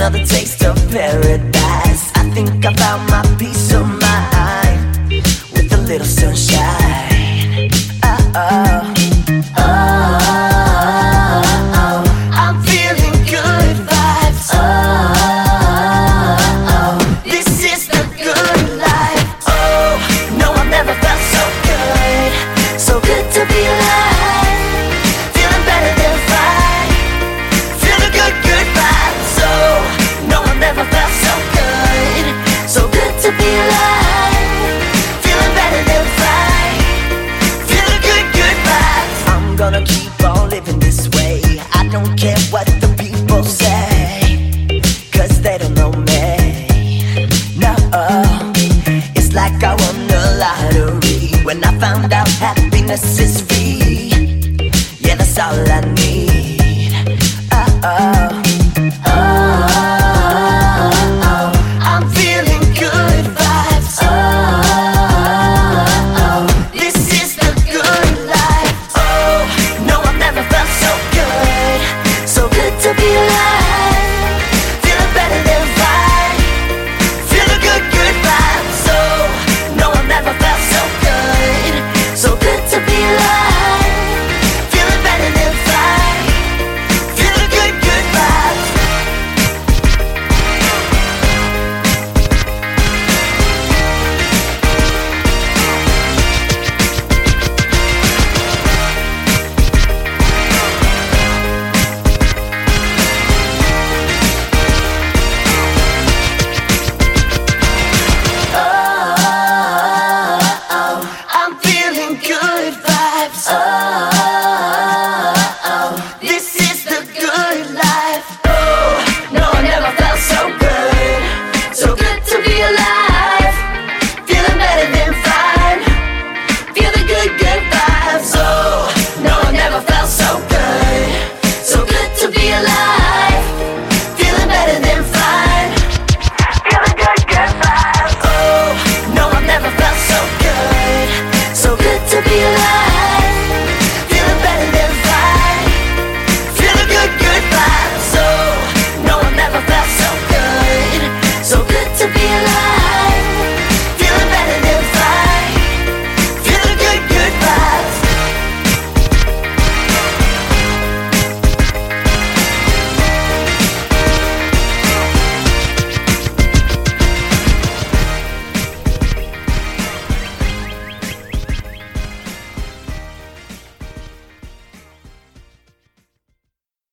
another taste of paradise. I think I found my peace of mind with a little sunshine. Oh, oh, oh, I'm feeling good vibes. Oh, this is the good life. Oh, no, I've never felt so good. So good to be alive. Feeling better than fine. Feel the good, good vibes. Oh, no, I've never felt so good. So good to be alive. Feeling better than fine. Feel the good, good vibes. I'm gonna keep on living this way. I don't care what the